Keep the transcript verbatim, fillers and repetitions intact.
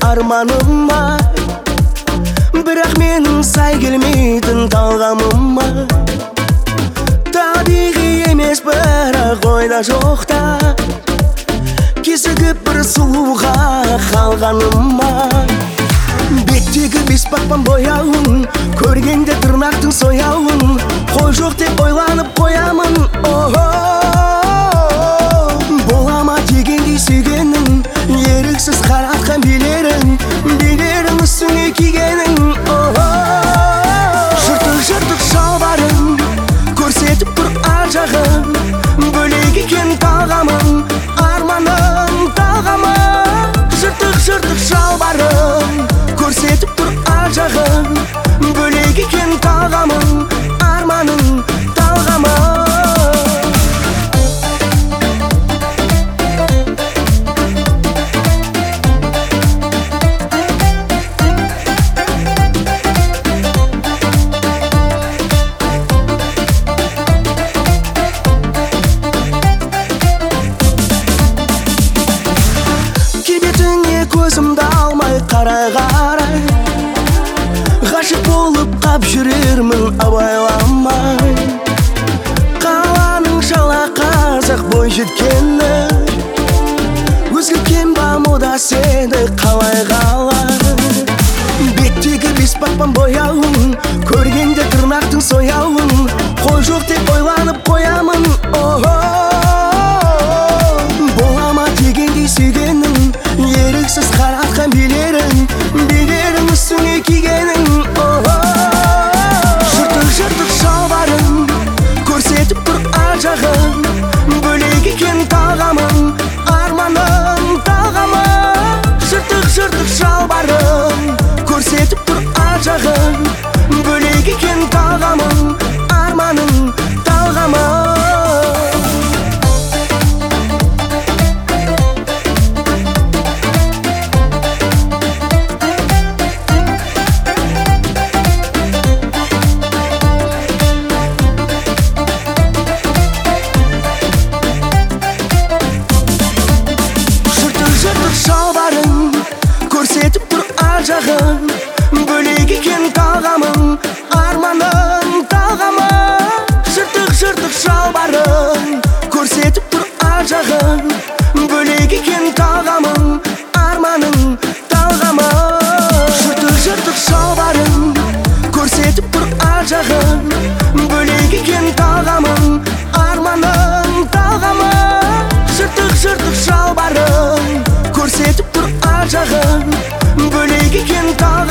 арманыма, бірақ менің сай келмейтін талғамыма. Табиғи емес бірақ ойда жоқта кезігіп бір сұлуға қалғаныма. Беттегі бес бақпан бояуын көргенде тырнақтың сояуын, қой жоқ деп ойланып қоямын. Болама дегендей сүйгенің, еріксіз қаратқан билерің, билерің үстіңе кигенің. Жыртық-жыртық шалбарың көрсетіп тұр ар жағын, бөлек екен талғамың, арманың талғамың. Жыртық-жыртық шалбарың көрсетіп тұр ар жағын, бөлек екен талғамың, арманың талғамың. Көзімді алмай қарай-қарай ғашық болып қап жүрермін абайламай. Қаланың шала қазақ бой жеткені, өзгерген ба мода сені қалай қалай. Беттегі бес бақпан бояуын көргенде тырнақтың сояуын, қой жоқ деп ойланып қоямын. Болама дегендей сүйгенің, еріксіз қаратқан билерің, билерің үстіңе кигенің. Жыртық-жыртық шалбарың көрсетіп тұр ар жағын, бөлек екен талғамың, арманың талғамың. Жыртық-жыртық шалбарың көрсетіп тұр ар жағын, бөлек екен талғамың, арманың талғамың. Шалбарың көрсетіп тұр ар жағын, бөлек екен талғамың, арманың талғамың. Жыртық-жыртық шалбарың көрсетіп тұр ар жағын, бөлек екен талғамың, арманың талғамың. Жыртық-жыртық шалбарың көрсетіп тұр ар жағын, бөлек екен талғамың, арманың талғамың. Жыртық-жыртық шалбарың көрсетіп тұр ар жағын, бөлек екен талғамың.